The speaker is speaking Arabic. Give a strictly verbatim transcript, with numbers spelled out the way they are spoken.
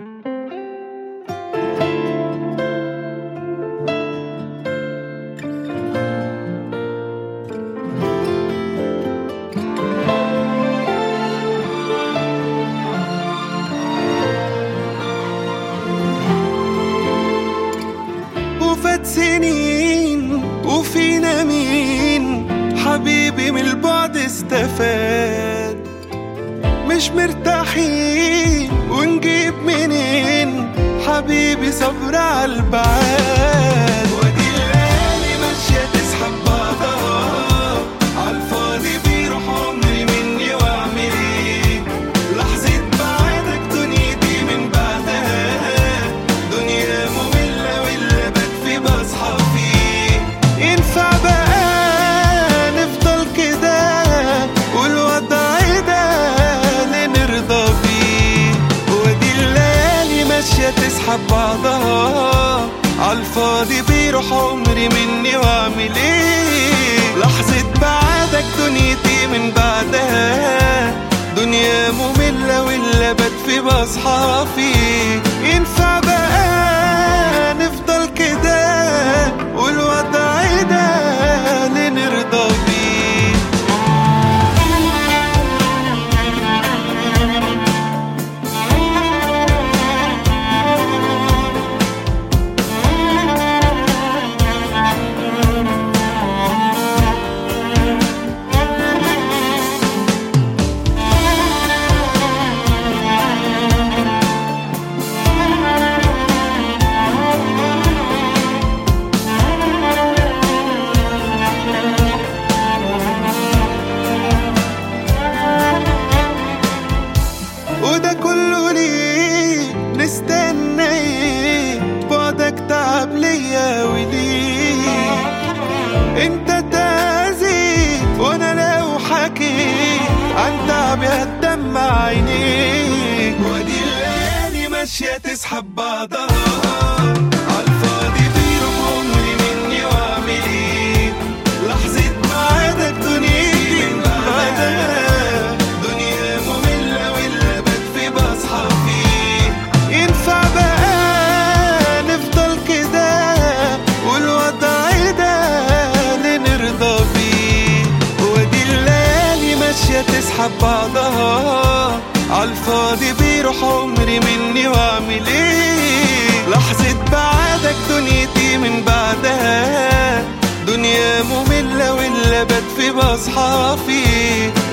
وفات سنين وفينا مين حبيبي من البعد استفاد، مش مرتاحين ونجيب منين حبيبي صبر عالبعاد. ودي الليالي ماشية تسحب بعضها عالفاضي بيروح عمري مني واعمل ايه. لحظة بعدك دنيتي من بعدها دنيا مملة واللي بكفي بصحى فيه. ينفع بقى نفضل كده والوضع ده لنرضى بيه؟ ودي الليالي ماشية تسحب بعضها عالفاضي بيروح عمري مني واعمل ايه. لحظة بعدك دنيتي من بعدها دنيا مملة واللي بكفي بصحى فيه. ينفع بقى نفضل كده والوضع ده لنرضى بيه؟ وده كله ليه نستنى ايه؟ بعدك تعب ليا وليه انت تأذي وانا لو حكيت عن تعبي هتدمع عينيك. ودي الليالي ماشية تسحب بعضها عالفاضي بيروح عمري مني واعمل ايه. لحظة بعدك دنيتي من بعدها دنيا مملة واللي بكفي بصحى فيه. ينفع بقى نفضل كده والوضع ده لنرضى بيه؟ ودي الليالي ماشية تسحب بعضها عالفاضي بيروح عمري مني واعمل ايه. لحظة بعدك دنيتي من بعدها دنيا مملة واللي بكفي بصحى فيه.